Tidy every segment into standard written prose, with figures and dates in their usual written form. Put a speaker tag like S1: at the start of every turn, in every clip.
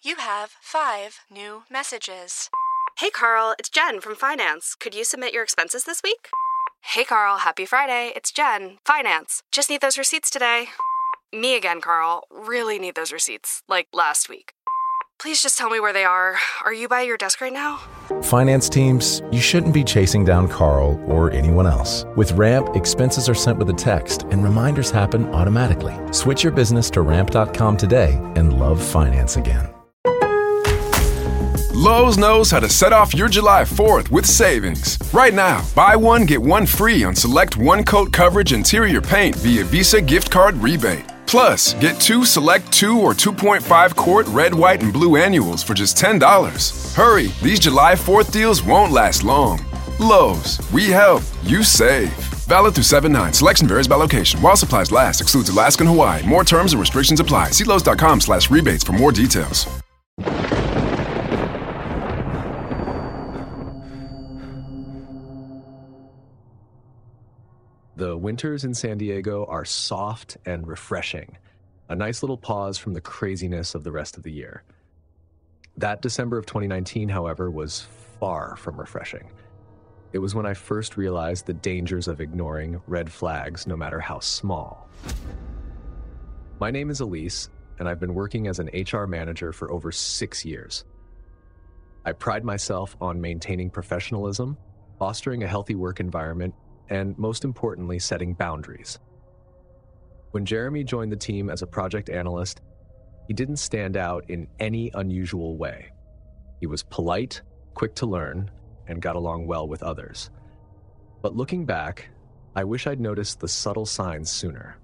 S1: You have 5 new messages.
S2: Hey Carl, it's Jen from Finance. Could you submit your expenses this week? Hey Carl, happy Friday. It's Jen, Finance. Just need those receipts today. Me again, Carl. Really need those receipts, like last week. Please just tell me where they are. Are you by your desk right now?
S3: Finance teams, you shouldn't be chasing down Carl or anyone else. With Ramp, expenses are sent with a text and reminders happen automatically. Switch your business to ramp.com today and love finance again.
S4: Lowe's knows how to set off your July 4th with savings. Right now, buy one, get one free on select one-coat coverage interior paint via Visa gift card rebate. Plus, get 2 select 2 or 2.5 quart red, white, and blue annuals for just $10. Hurry, these July 4th deals won't last long. Lowe's, we help, you save. Valid through 7/9. Selection varies by location. While supplies last, excludes Alaska and Hawaii. More terms and restrictions apply. See Lowe's.com/rebates for more details.
S5: The winters in San Diego are soft and refreshing, a nice little pause from the craziness of the rest of the year. That December of 2019, however, was far from refreshing. It was when I first realized the dangers of ignoring red flags, no matter how small. My name is Elise, and I've been working as an HR manager for over 6 years. I pride myself on maintaining professionalism, fostering a healthy work environment, and most importantly, setting boundaries. When Jeremy joined the team as a project analyst, he didn't stand out in any unusual way. He was polite, quick to learn, and got along well with others. But looking back, I wish I'd noticed the subtle signs sooner.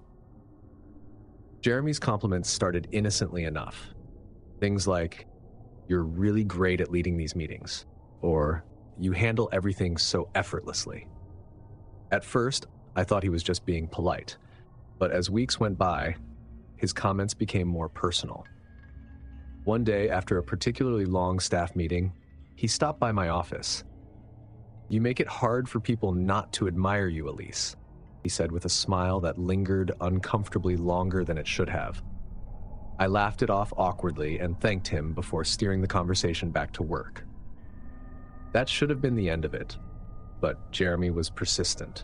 S5: Jeremy's compliments started innocently enough. Things like, "You're really great at leading these meetings," or "You handle everything so effortlessly." At first, I thought he was just being polite, but as weeks went by, his comments became more personal. One day, after a particularly long staff meeting, he stopped by my office. "You make it hard for people not to admire you, Elise," he said with a smile that lingered uncomfortably longer than it should have. I laughed it off awkwardly and thanked him before steering the conversation back to work. That should have been the end of it. But Jeremy was persistent.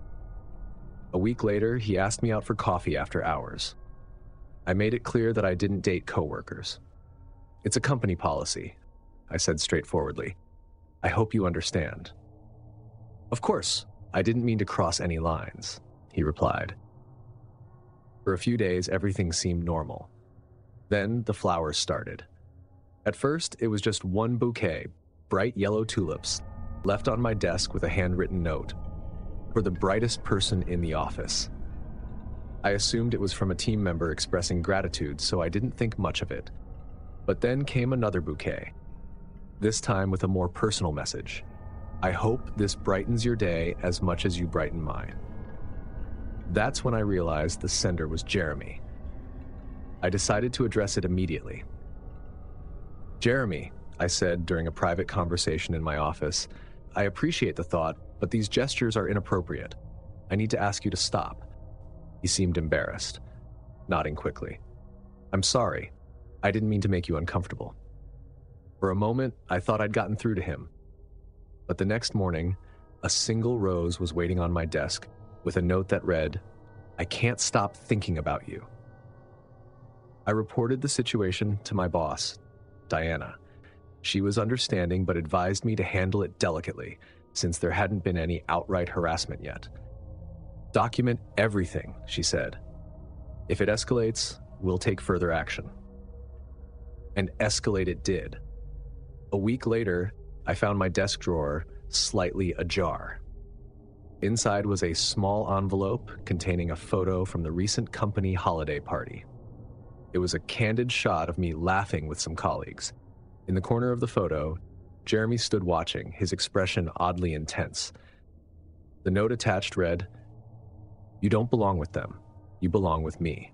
S5: A week later, he asked me out for coffee after hours. I made it clear that I didn't date coworkers. "It's a company policy," I said straightforwardly. "I hope you understand." "Of course, I didn't mean to cross any lines," he replied. For a few days, everything seemed normal. Then the flowers started. At first, it was just one bouquet, bright yellow tulips, left on my desk with a handwritten note, "For the brightest person in the office." I assumed it was from a team member expressing gratitude, so I didn't think much of it. But then came another bouquet, this time with a more personal message. "I hope this brightens your day as much as you brighten mine." That's when I realized the sender was Jeremy. I decided to address it immediately. "Jeremy," I said during a private conversation in my office, "I appreciate the thought, but these gestures are inappropriate. I need to ask you to stop." He seemed embarrassed, nodding quickly. "I'm sorry. I didn't mean to make you uncomfortable." For a moment, I thought I'd gotten through to him. But the next morning, a single rose was waiting on my desk with a note that read, "I can't stop thinking about you." I reported the situation to my boss, Diana. She was understanding but advised me to handle it delicately, since there hadn't been any outright harassment yet. "Document everything," she said. "If it escalates, we'll take further action." And escalate it did. A week later, I found my desk drawer slightly ajar. Inside was a small envelope containing a photo from the recent company holiday party. It was a candid shot of me laughing with some colleagues. In the corner of the photo, Jeremy stood watching, his expression oddly intense. The note attached read, "You don't belong with them. You belong with me."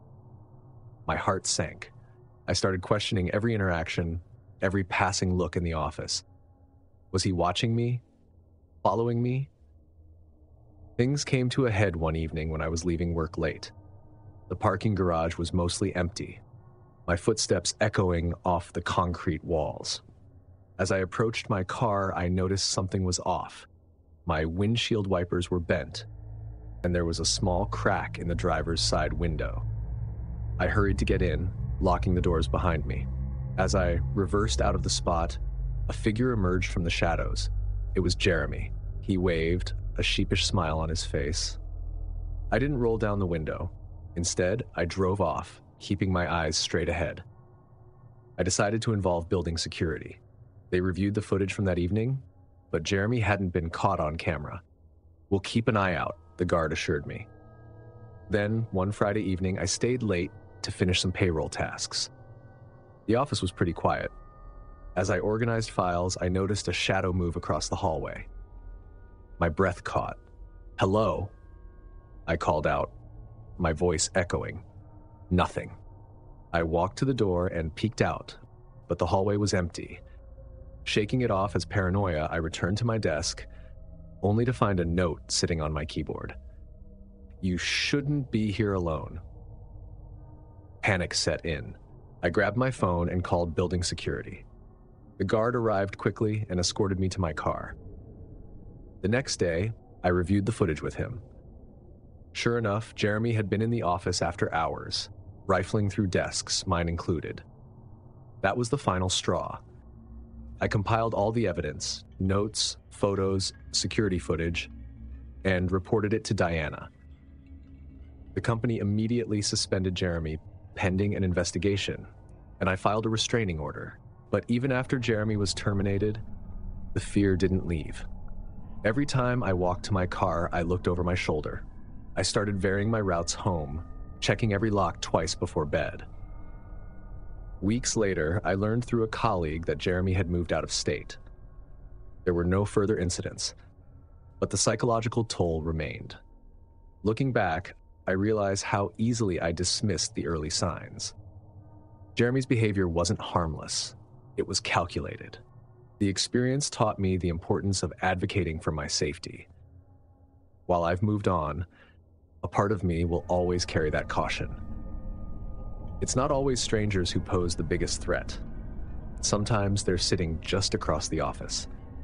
S5: My heart sank. I started questioning every interaction, every passing look in the office. Was he watching me? Following me? Things came to a head one evening when I was leaving work late. The parking garage was mostly empty. my footsteps echoing off the concrete walls. As I approached my car, I noticed something was off. My windshield wipers were bent, and there was a small crack in the driver's side window. I hurried to get in, locking the doors behind me. As I reversed out of the spot, a figure emerged from the shadows. It was Jeremy. He waved, a sheepish smile on his face. I didn't roll down the window. Instead, I drove off, keeping my eyes straight ahead. I decided to involve building security. They reviewed the footage from that evening, but Jeremy hadn't been caught on camera. "We'll keep an eye out," the guard assured me. Then, one Friday evening, I stayed late to finish some payroll tasks. The office was pretty quiet. As I organized files, I noticed a shadow move across the hallway. My breath caught. "Hello?" I called out, my voice echoing. Nothing. I walked to the door and peeked out, but the hallway was empty. Shaking it off as paranoia, I returned to my desk, only to find a note sitting on my keyboard. "You shouldn't be here alone." Panic set in. I grabbed my phone and called building security. The guard arrived quickly and escorted me to my car. The next day, I reviewed the footage with him. Sure enough, Jeremy had been in the office after hours, rifling through desks, mine included. That was the final straw. I compiled all the evidence, notes, photos, security footage, and reported it to Diana. The company immediately suspended Jeremy pending an investigation, and I filed a restraining order. But even after Jeremy was terminated, the fear didn't leave. Every time I walked to my car, I looked over my shoulder. I started varying my routes home, checking every lock twice before bed. Weeks later, I learned through a colleague that Jeremy had moved out of state. There were no further incidents, but the psychological toll remained. Looking back, I realized how easily I dismissed the early signs. Jeremy's behavior wasn't harmless. It was calculated. The experience taught me the importance of advocating for my safety. While I've moved on, a part of me will always carry that caution. It's not always strangers who pose the biggest threat. Sometimes they're sitting just across the office.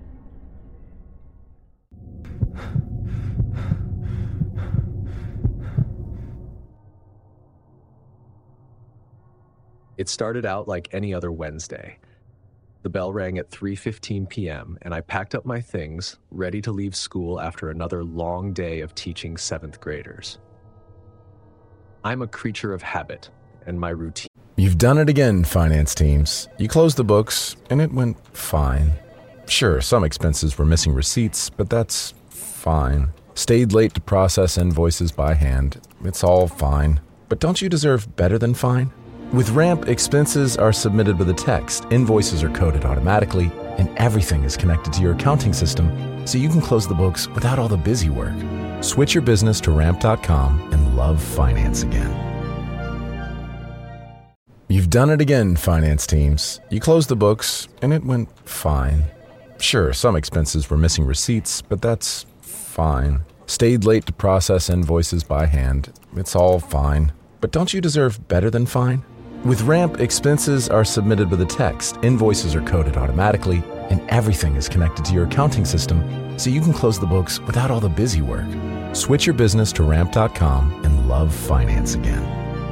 S5: It started out like any other Wednesday. The bell rang at 3:15 p.m., and I packed up my things, ready to leave school after another long day of teaching 7th graders. I'm a creature of habit, and my routine.
S3: You've done it again, finance teams. You closed the books, and it went fine. Sure, some expenses were missing receipts, but that's fine. Stayed late to process invoices by hand. It's all fine. But don't you deserve better than fine? With Ramp, expenses are submitted with a text, invoices are coded automatically, and everything is connected to your accounting system, so you can close the books without all the busy work. Switch your business to Ramp.com and love finance again. You've done it again, finance teams. You closed the books, and it went fine. Sure, some expenses were missing receipts, but that's fine. Stayed late to process invoices by hand. It's all fine. But don't you deserve better than fine? With Ramp, expenses are submitted with a text, invoices are coded automatically, and everything is connected to your accounting system, so you can close the books without all the busy work. Switch your business to Ramp.com and love finance again.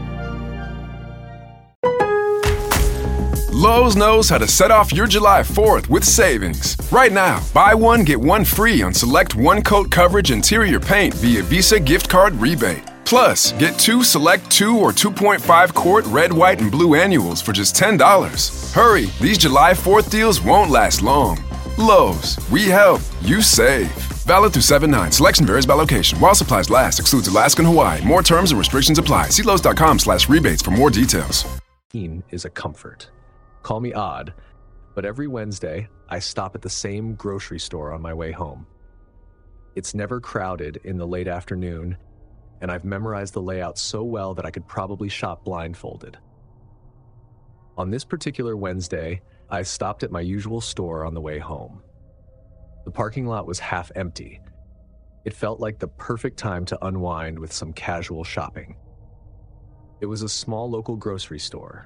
S4: Lowe's knows how to set off your July 4th with savings. Right now, buy one, get one free on select one-coat coverage interior paint via Visa gift card rebate. Plus, get two select 2 or 2.5 quart red, white, and blue annuals for just $10. Hurry, these July 4th deals won't last long. Lowe's, we help, you save. Valid through 7/9. Selection varies by location. While supplies last, excludes Alaska and Hawaii. More terms and restrictions apply. See Lowe's.com/rebates for more details.
S5: Is a comfort. Call me odd, but every Wednesday, I stop at the same grocery store on my way home. It's never crowded in the late afternoon, and I've memorized the layout so well that I could probably shop blindfolded. On this particular Wednesday, I stopped at my usual store on the way home. The parking lot was half empty. It felt like the perfect time to unwind with some casual shopping. It was a small local grocery store,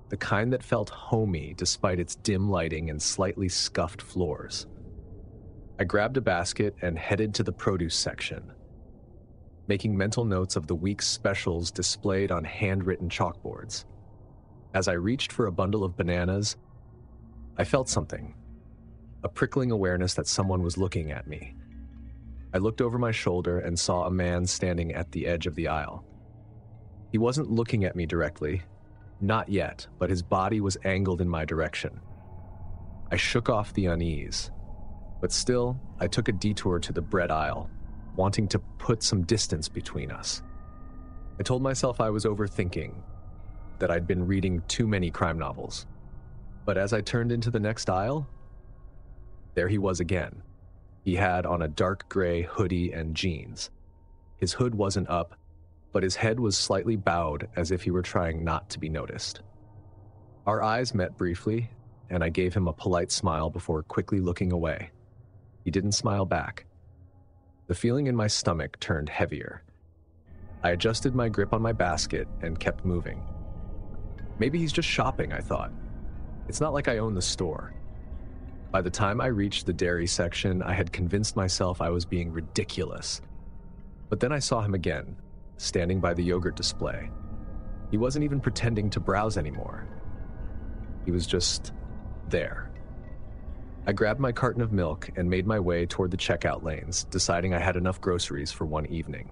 S5: the kind that felt homey despite its dim lighting and slightly scuffed floors. I grabbed a basket and headed to the produce section, making mental notes of the week's specials displayed on handwritten chalkboards. As I reached for a bundle of bananas, I felt something, a prickling awareness that someone was looking at me. I looked over my shoulder and saw a man standing at the edge of the aisle. He wasn't looking at me directly, not yet, but his body was angled in my direction. I shook off the unease, but still, I took a detour to the bread aisle, wanting to put some distance between us. I told myself I was overthinking, that I'd been reading too many crime novels. But as I turned into the next aisle, there he was again. He had on a dark gray hoodie and jeans. His hood wasn't up, but his head was slightly bowed as if he were trying not to be noticed. Our eyes met briefly, and I gave him a polite smile before quickly looking away. He didn't smile back. The feeling in my stomach turned heavier. I adjusted my grip on my basket and kept moving. Maybe he's just shopping, I thought. It's not like I own the store. By the time I reached the dairy section, I had convinced myself I was being ridiculous. But then I saw him again, standing by the yogurt display. He wasn't even pretending to browse anymore. He was just there. I grabbed my carton of milk and made my way toward the checkout lanes, deciding I had enough groceries for one evening.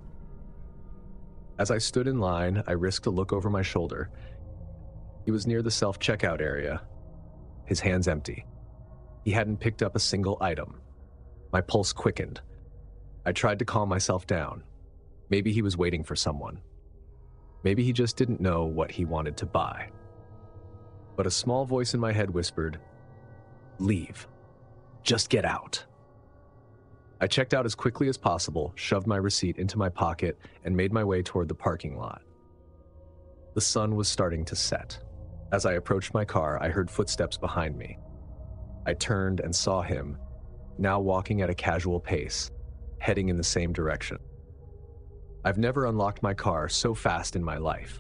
S5: As I stood in line, I risked a look over my shoulder. He was near the self-checkout area, his hands empty. He hadn't picked up a single item. My pulse quickened. I tried to calm myself down. Maybe he was waiting for someone. Maybe he just didn't know what he wanted to buy. But a small voice in my head whispered, "Leave. Just get out." I checked out as quickly as possible, shoved my receipt into my pocket, and made my way toward the parking lot. The sun was starting to set. As I approached my car, I heard footsteps behind me. I turned and saw him, now walking at a casual pace, heading in the same direction. I've never unlocked my car so fast in my life.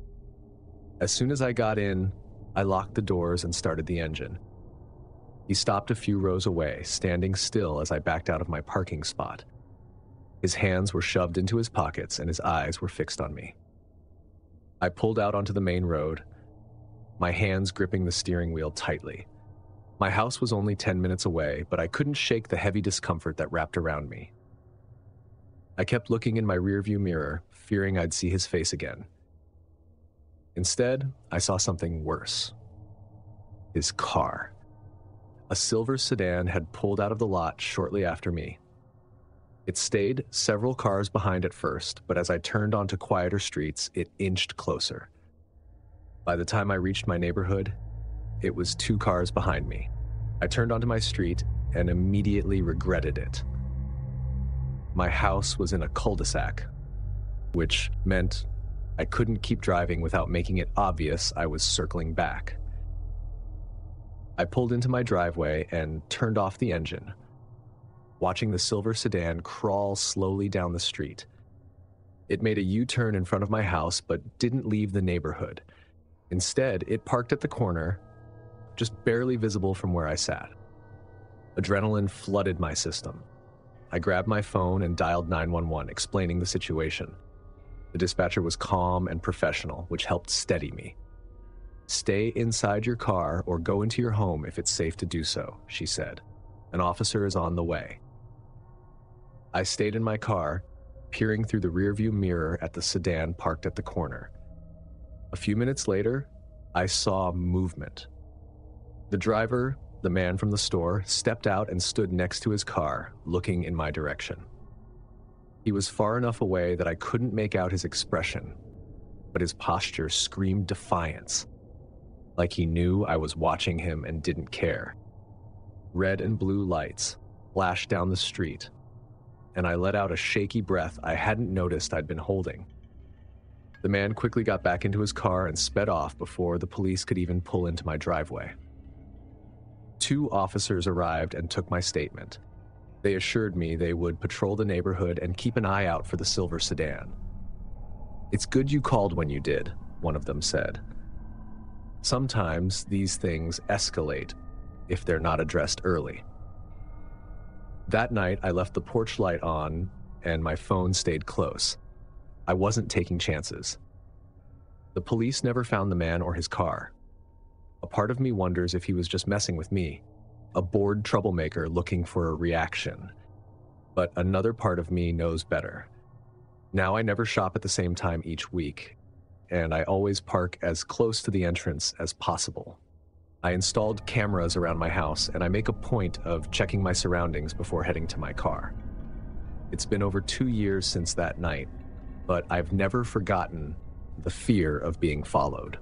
S5: As soon as I got in, I locked the doors and started the engine. He stopped a few rows away, standing still as I backed out of my parking spot. His hands were shoved into his pockets and his eyes were fixed on me. I pulled out onto the main road, my hands gripping the steering wheel tightly. My house was only 10 minutes away, but I couldn't shake the heavy discomfort that wrapped around me. I kept looking in my rearview mirror, fearing I'd see his face again. Instead, I saw something worse. His car. A silver sedan had pulled out of the lot shortly after me. It stayed several cars behind at first, but as I turned onto quieter streets, it inched closer. By the time I reached my neighborhood, it was 2 cars behind me. I turned onto my street and immediately regretted it. My house was in a cul-de-sac, which meant I couldn't keep driving without making it obvious I was circling back. I pulled into my driveway and turned off the engine, watching the silver sedan crawl slowly down the street. It made a U-turn in front of my house but didn't leave the neighborhood. Instead, it parked at the corner, just barely visible from where I sat. Adrenaline flooded my system. I grabbed my phone and dialed 911, explaining the situation. The dispatcher was calm and professional, which helped steady me. "Stay inside your car or go into your home if it's safe to do so," she said. "An officer is on the way." I stayed in my car, peering through the rearview mirror at the sedan parked at the corner. A few minutes later, I saw movement. The driver, the man from the store, stepped out and stood next to his car, looking in my direction. He was far enough away that I couldn't make out his expression, but his posture screamed defiance, like he knew I was watching him and didn't care. Red and blue lights flashed down the street, and I let out a shaky breath I hadn't noticed I'd been holding. The man quickly got back into his car and sped off before the police could even pull into my driveway. 2 officers arrived and took my statement. They assured me they would patrol the neighborhood and keep an eye out for the silver sedan. "It's good you called when you did," one of them said. Sometimes these things escalate if they're not addressed early. That night, I left the porch light on and my phone stayed close. I wasn't taking chances. The police never found the man or his car. A part of me wonders if he was just messing with me, a bored troublemaker looking for a reaction. But another part of me knows better. Now I never shop at the same time each week, and I always park as close to the entrance as possible. I installed cameras around my house, and I make a point of checking my surroundings before heading to my car. It's been over 2 years since that night, but I've never forgotten the fear of being followed.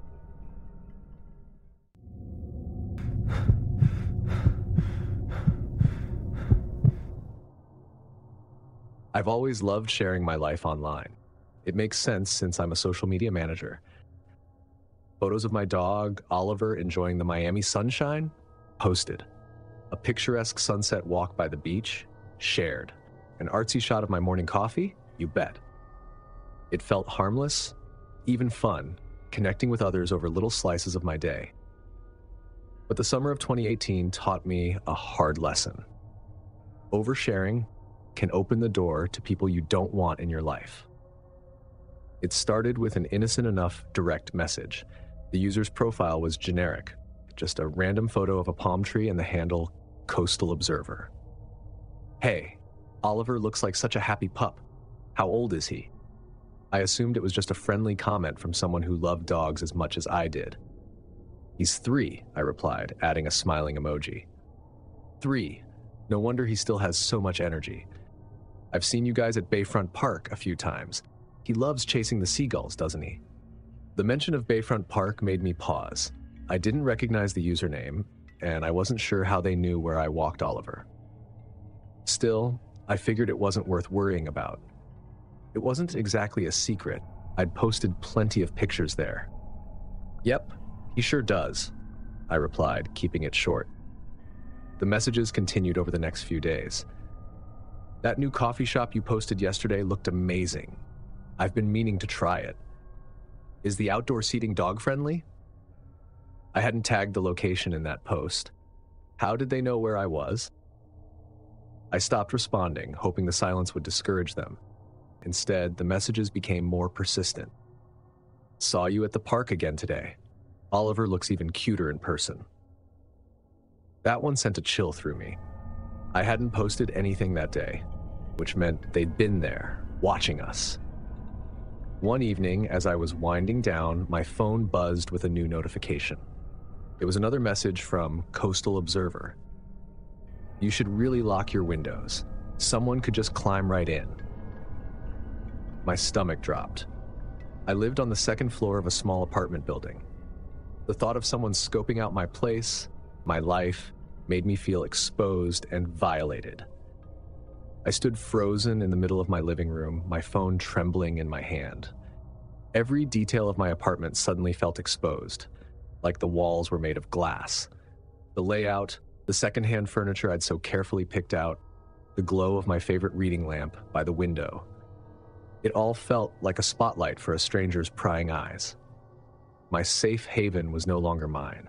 S5: I've always loved sharing my life online. It makes sense since I'm a social media manager. Photos of my dog, Oliver, enjoying the Miami sunshine? Posted. A picturesque sunset walk by the beach? Shared. An artsy shot of my morning coffee? You bet. It felt harmless, even fun, connecting with others over little slices of my day. But the summer of 2018 taught me a hard lesson. Oversharing can open the door to people you don't want in your life. It started with an innocent enough direct message. The user's profile was generic, just a random photo of a palm tree and the handle Coastal Observer. Hey, Oliver looks like such a happy pup. How old is he? I assumed it was just a friendly comment from someone who loved dogs as much as I did. He's 3, I replied, adding a smiling emoji. 3. No wonder he still has so much energy. I've seen you guys at Bayfront Park a few times. He loves chasing the seagulls, doesn't he? The mention of Bayfront Park made me pause. I didn't recognize the username, and I wasn't sure how they knew where I walked Oliver. Still, I figured it wasn't worth worrying about. It wasn't exactly a secret. I'd posted plenty of pictures there. Yep, he sure does, I replied, keeping it short. The messages continued over the next few days. That new coffee shop you posted yesterday looked amazing. I've been meaning to try it. Is the outdoor seating dog-friendly? I hadn't tagged the location in that post. How did they know where I was? I stopped responding, hoping the silence would discourage them. Instead, the messages became more persistent. Saw you at the park again today. Oliver looks even cuter in person. That one sent a chill through me. I hadn't posted anything that day, which meant they'd been there, watching us. One evening, as I was winding down, my phone buzzed with a new notification. It was another message from Coastal Observer. You should really lock your windows. Someone could just climb right in. My stomach dropped. I lived on the second floor of a small apartment building. The thought of someone scoping out my place, my life, made me feel exposed and violated. I stood frozen in the middle of my living room, my phone trembling in my hand. Every detail of my apartment suddenly felt exposed, like the walls were made of glass. The layout, the secondhand furniture I'd so carefully picked out, the glow of my favorite reading lamp by the window. It all felt like a spotlight for a stranger's prying eyes. My safe haven was no longer mine.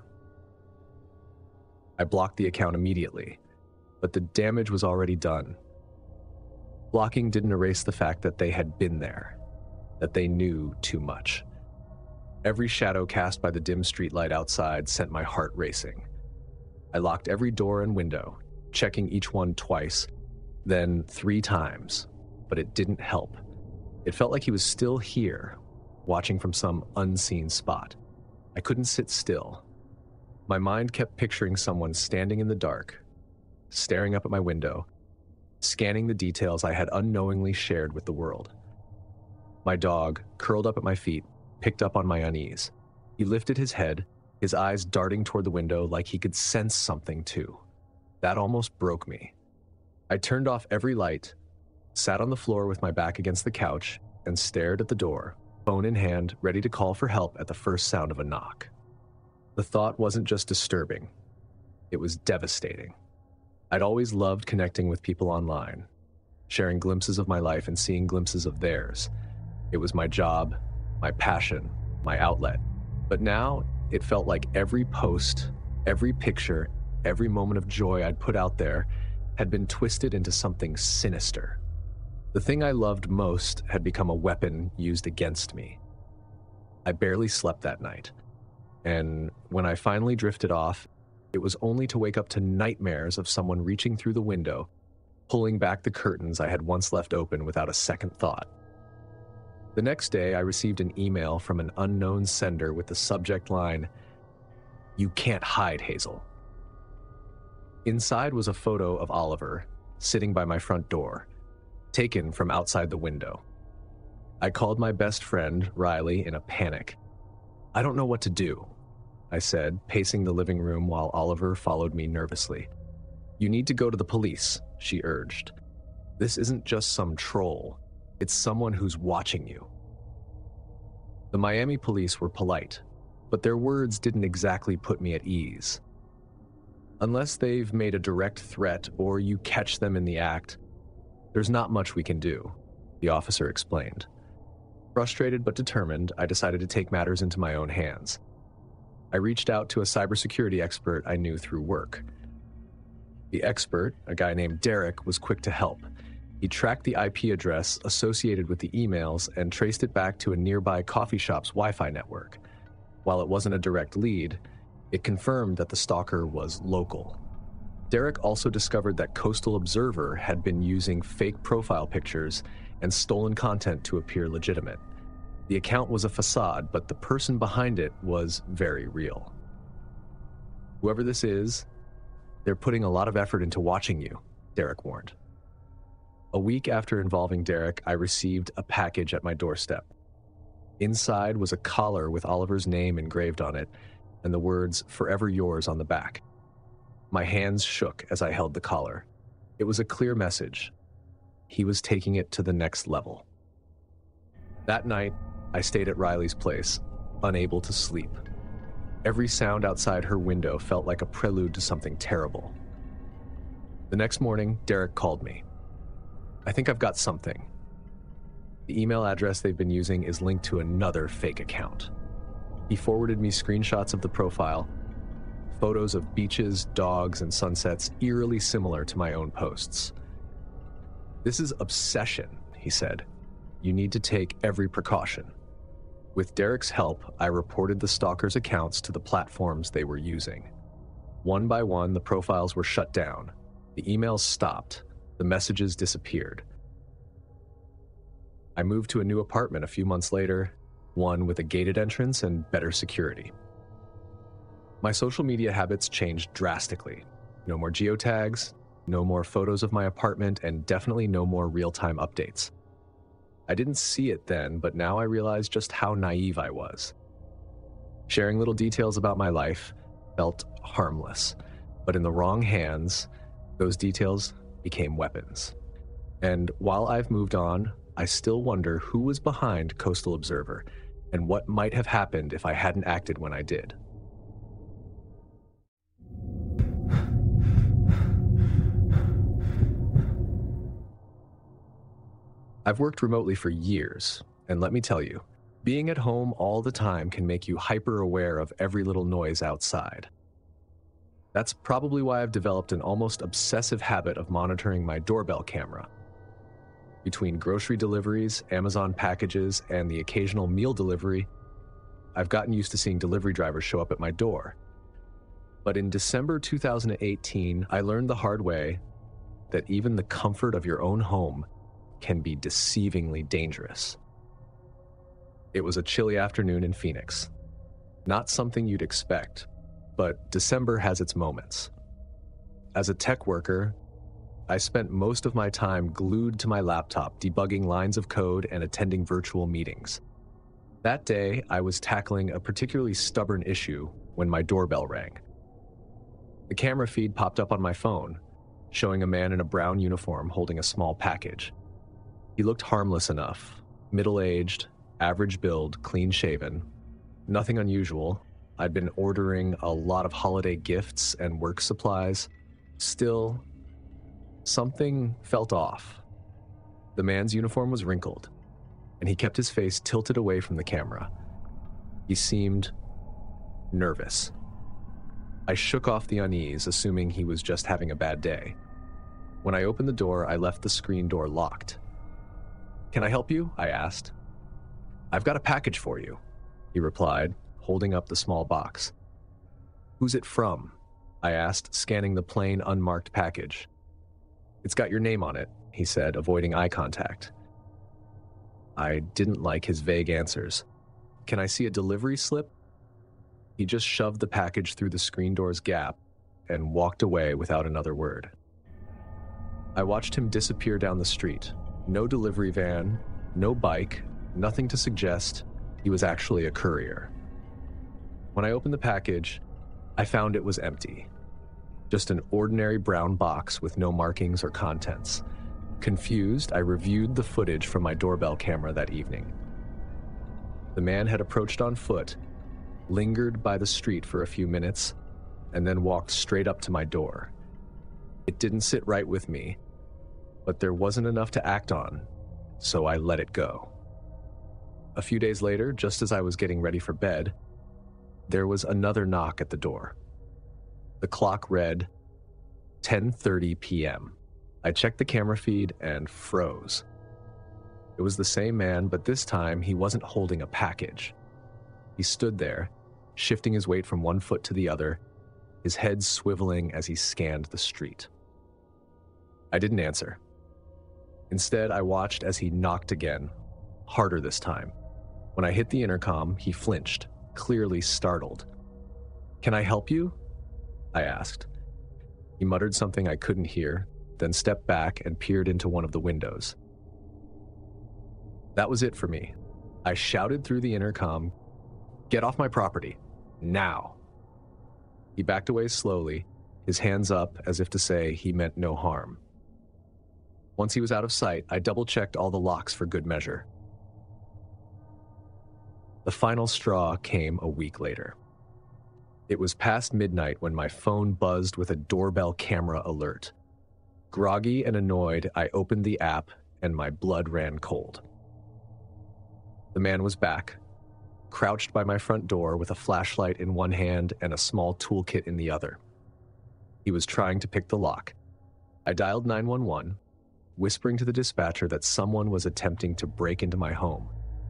S5: I blocked the account immediately, but the damage was already done. Blocking didn't erase the fact that they had been there, that they knew too much. Every shadow cast by the dim streetlight outside sent my heart racing. I locked every door and window, checking each one twice, then 3 times, but it didn't help. It felt like he was still here, watching from some unseen spot. I couldn't sit still. My mind kept picturing someone standing in the dark, staring up at my window, scanning the details I had unknowingly shared with the world. My dog, curled up at my feet, picked up on my unease. He lifted his head, his eyes darting toward the window like he could sense something too. That almost broke me. I turned off every light, sat on the floor with my back against the couch, and stared at the door, phone in hand, ready to call for help at the first sound of a knock. The thought wasn't just disturbing, it was devastating. I'd always loved connecting with people online, sharing glimpses of my life and seeing glimpses of theirs. It was my job, my passion, my outlet. But now, It felt like every post, every picture, every moment of joy I'd put out there had been twisted into something sinister. The thing I loved most had become a weapon used against me. I barely slept that night, and when I finally drifted off, it was only to wake up to nightmares of someone reaching through the window, pulling back the curtains I had once left open without a second thought. The next day, I received an email from an unknown sender with the subject line, "You can't hide, Hazel." Inside was a photo of Oliver, sitting by my front door, taken from outside the window. I called my best friend, Riley, in a panic. "I don't know what to do," I said, pacing the living room while Oliver followed me nervously. "You need to go to the police," she urged. "This isn't just some troll. It's someone who's watching you." The Miami police were polite, but their words didn't exactly put me at ease. Unless they've made a direct threat or you catch them in the act, there's not much we can do, the officer explained. Frustrated but determined, I decided to take matters into my own hands. I reached out to a cybersecurity expert I knew through work. The expert, a guy named Derek, was quick to help. He tracked the IP address associated with the emails and traced it back to a nearby coffee shop's Wi-Fi network. While it wasn't a direct lead, it confirmed that the stalker was local. Derek also discovered that Coastal Observer had been using fake profile pictures and stolen content to appear legitimate. The account was a facade, but the person behind it was very real. "Whoever this is, they're putting a lot of effort into watching you," Derek warned. A week after involving Derek, I received a package at my doorstep. Inside was a collar with Oliver's name engraved on it and the words "Forever Yours" on the back. My hands shook as I held the collar. It was a clear message. He was taking it to the next level. That night, I stayed at Riley's place, unable to sleep. Every sound outside her window felt like a prelude to something terrible. The next morning, Derek called me. "I think I've got something." The email address they've been using is linked to another fake account. He forwarded me screenshots of the profile, photos of beaches, dogs, and sunsets eerily similar to my own posts. "This is obsession," he said. "You need to take every precaution." With Derek's help, I reported the stalkers' accounts to the platforms they were using. One by one, the profiles were shut down. The emails stopped. The messages disappeared. I moved to a new apartment a few months later, one with a gated entrance and better security. My social media habits changed drastically. No more geotags, no more photos of my apartment, and definitely no more real-time updates. I didn't see it then, but now I realize just how naive I was. Sharing little details about my life felt harmless, but in the wrong hands, those details became weapons. And while I've moved on, I still wonder who was behind Coastal Observer and what might have happened if I hadn't acted when I did. I've worked remotely for years, and let me tell you, being at home all the time can make you hyper-aware of every little noise outside. That's probably why I've developed an almost obsessive habit of monitoring my doorbell camera. Between grocery deliveries, Amazon packages, and the occasional meal delivery, I've gotten used to seeing delivery drivers show up at my door. But in December 2018, I learned the hard way that even the comfort of your own home can be deceivingly dangerous. It was a chilly afternoon in Phoenix. Not something you'd expect, but December has its moments. As a tech worker, I spent most of my time glued to my laptop, debugging lines of code and attending virtual meetings. That day, I was tackling a particularly stubborn issue when my doorbell rang. The camera feed popped up on my phone, showing a man in a brown uniform holding a small package. He looked harmless enough, middle-aged, average build, clean-shaven. Nothing unusual. I'd been ordering a lot of holiday gifts and work supplies. Still, something felt off. The man's uniform was wrinkled, and he kept his face tilted away from the camera. He seemed nervous. I shook off the unease, assuming he was just having a bad day. When I opened the door, I left the screen door locked. "Can I help you?" I asked. "I've got a package for you," he replied, holding up the small box. "Who's it from?" I asked, scanning the plain, unmarked package. "It's got your name on it," he said, avoiding eye contact. I didn't like his vague answers. "Can I see a delivery slip?" He just shoved the package through the screen door's gap and walked away without another word. I watched him disappear down the street. No delivery van, no bike, nothing to suggest he was actually a courier. When I opened the package, I found it was empty. Just an ordinary brown box with no markings or contents. Confused, I reviewed the footage from my doorbell camera that evening. The man had approached on foot, lingered by the street for a few minutes, and then walked straight up to my door. It didn't sit right with me, but there wasn't enough to act on, so I let it go. A few days later, just as I was getting ready for bed, there was another knock at the door. The clock read 10:30 p.m. I checked the camera feed and froze. It was the same man, but this time he wasn't holding a package. He stood there, shifting his weight from one foot to the other, his head swiveling as he scanned the street. I didn't answer. Instead, I watched as he knocked again, harder this time. When I hit the intercom, he flinched, clearly startled. "Can I help you?" I asked. He muttered something I couldn't hear, then stepped back and peered into one of the windows. That was it for me. I shouted through the intercom, "Get off my property, now." He backed away slowly, his hands up as if to say he meant no harm. Once he was out of sight, I double-checked all the locks for good measure. The final straw came a week later. It was past midnight when my phone buzzed with a doorbell camera alert. Groggy and annoyed, I opened the app and my blood ran cold. The man was back, crouched by my front door with a flashlight in one hand and a small toolkit in the other. He was trying to pick the lock. I dialed 911, whispering to the dispatcher that someone was attempting to break into my home.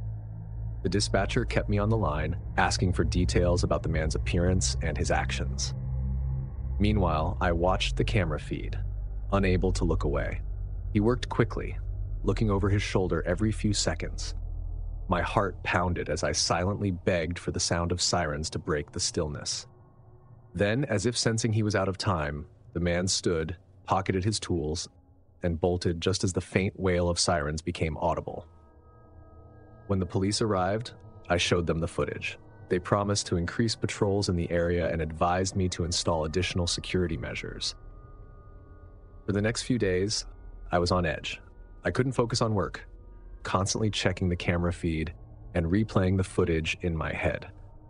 S5: The dispatcher kept me on the line, asking for details about the man's appearance and his actions. Meanwhile, I watched the camera feed, unable to look away. He worked quickly, looking over his shoulder every few seconds. My heart pounded as I silently begged for the sound of sirens to break the stillness. Then, as if sensing he was out of time, the man stood, pocketed his tools, and bolted just as the faint wail of sirens became audible. When the police arrived, I showed them the footage. They promised to increase patrols in the area and advised me to install additional security measures. For the next few days, I was on edge. I couldn't focus on work, constantly checking the camera feed and replaying the footage in my head.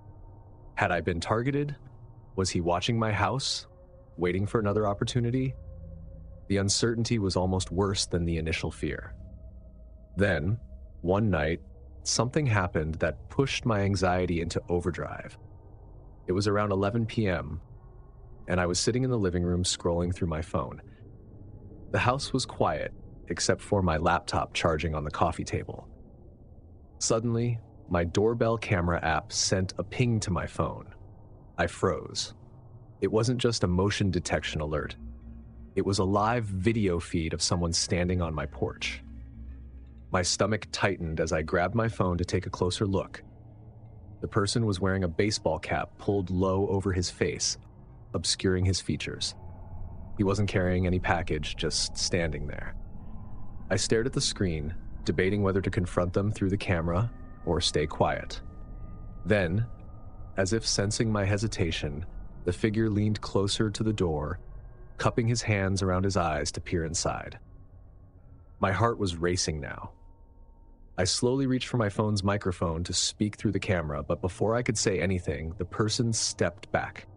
S5: Had I been targeted? Was he watching my house, waiting for another opportunity? The uncertainty was almost worse than the initial fear. Then, one night, something happened that pushed my anxiety into overdrive. It was around 11 p.m., and I was sitting in the living room scrolling through my phone. The house was quiet, except for my laptop charging on the coffee table. Suddenly, my doorbell camera app sent a ping to my phone. I froze. It wasn't just a motion detection alert. It was a live video feed of someone standing on my porch. My stomach tightened as I grabbed my phone to take a closer look. The person was wearing a baseball cap pulled low over his face, obscuring his features. He wasn't carrying any package, just standing there. I stared at the screen, debating whether to confront them through the camera or stay quiet. Then, as if sensing my hesitation, the figure leaned closer to the door, cupping his hands around his eyes to peer inside. My heart was racing now. I slowly reached for my phone's microphone to speak through the camera, but before I could say anything, the person stepped back,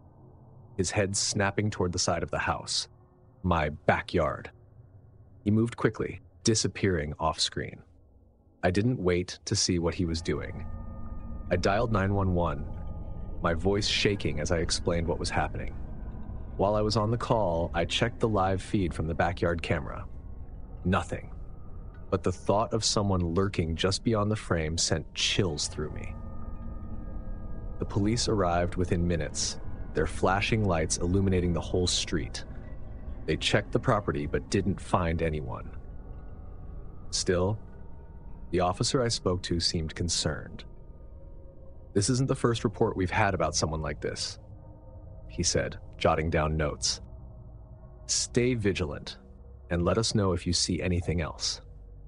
S5: his head snapping toward the side of the house, my backyard. He moved quickly, disappearing off-screen. I didn't wait to see what he was doing. I dialed 911, my voice shaking as I explained what was happening. While I was on the call, I checked the live feed from the backyard camera. Nothing. But the thought of someone lurking just beyond the frame sent chills through me. The police arrived within minutes, their flashing lights illuminating the whole street. They checked the property but didn't find anyone. Still, the officer I spoke to seemed concerned. "This isn't the first report we've had about someone like this," he said, jotting down notes. "Stay vigilant and let us know if you see anything else."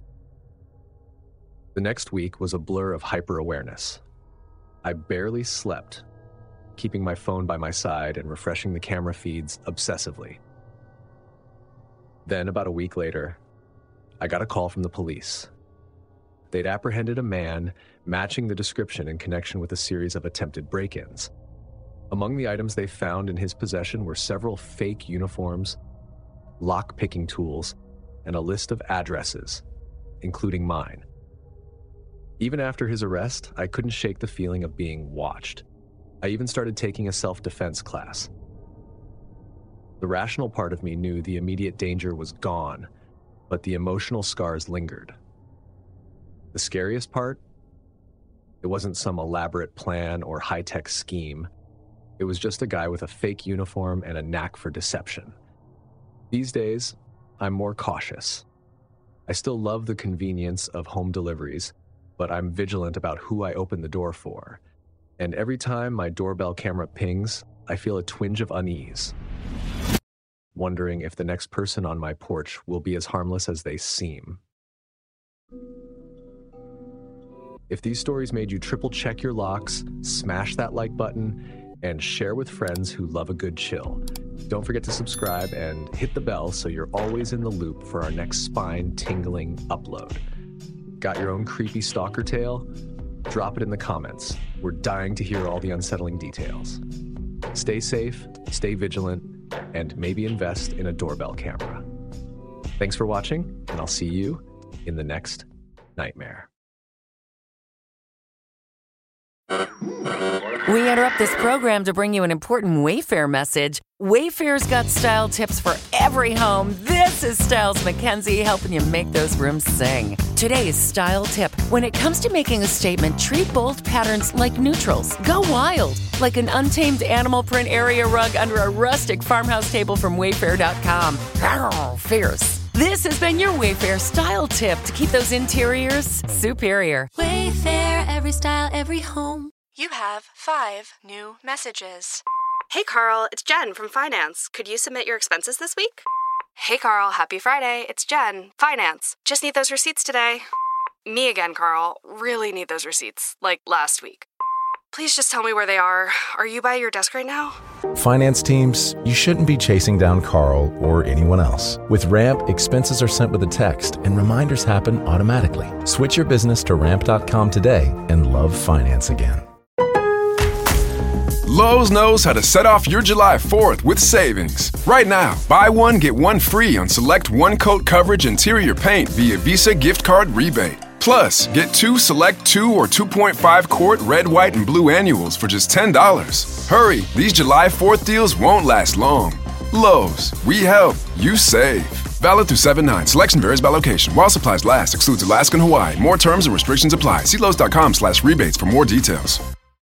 S5: The next week was a blur of hyper-awareness. I barely slept, keeping my phone by my side and refreshing the camera feeds obsessively. Then, about a week later, I got a call from the police. They'd apprehended a man matching the description in connection with a series of attempted break-ins. Among the items they found in his possession were several fake uniforms, lock-picking tools, and a list of addresses, including mine. Even after his arrest, I couldn't shake the feeling of being watched. I even started taking a self-defense class. The rational part of me knew the immediate danger was gone, but the emotional scars lingered. The scariest part? It wasn't some elaborate plan or high-tech scheme. It was just a guy with a fake uniform and a knack for deception. These days, I'm more cautious. I still love the convenience of home deliveries, but I'm vigilant about who I open the door for. And every time my doorbell camera pings, I feel a twinge of unease, wondering if the next person on my porch will be as harmless as they seem. If these stories made you triple check your locks, smash that like button, and share with friends who love a good chill. Don't forget to subscribe and hit the bell so you're always in the loop for our next spine-tingling upload. Got your own creepy stalker tale? Drop it in the comments. We're dying to hear all the unsettling details. Stay safe, stay vigilant, and maybe invest in a doorbell camera. Thanks for watching, and I'll see you in the next nightmare.
S6: We interrupt this program to bring you an important Wayfair message. Wayfair's got style tips for every home. This is Styles McKenzie helping you make those rooms sing. Today's style tip: when it comes to making a statement, treat bold patterns like neutrals. Go wild, like an untamed animal print area rug under a rustic farmhouse table from Wayfair.com. Arr, fierce. This has been your Wayfair style tip to keep those interiors superior.
S7: Wayfair, every style, every home.
S1: You have 5 new messages.
S2: Hey Carl, it's Jen from Finance. Could you submit your expenses this week? Hey Carl, happy Friday. It's Jen, Finance. Just need those receipts today. Me again, Carl. Really need those receipts, like last week. Please just tell me where they are. Are you by your desk right now?
S3: Finance teams, you shouldn't be chasing down Carl or anyone else. With Ramp, expenses are sent with a text and reminders happen automatically. Switch your business to ramp.com today and love finance again.
S4: Lowe's knows how to set off your July 4th with savings. Right now, buy one, get one free on select one-coat coverage interior paint via Visa gift card rebate. Plus, get 2 select 2 or 2.5 quart red, white, and blue annuals for just $10. Hurry, these July 4th deals won't last long. Lowe's, we help, you save. Valid through 7/9. Selection varies by location. While supplies last, excludes Alaska and Hawaii. More terms and restrictions apply. See Lowe's.com/rebates for more details.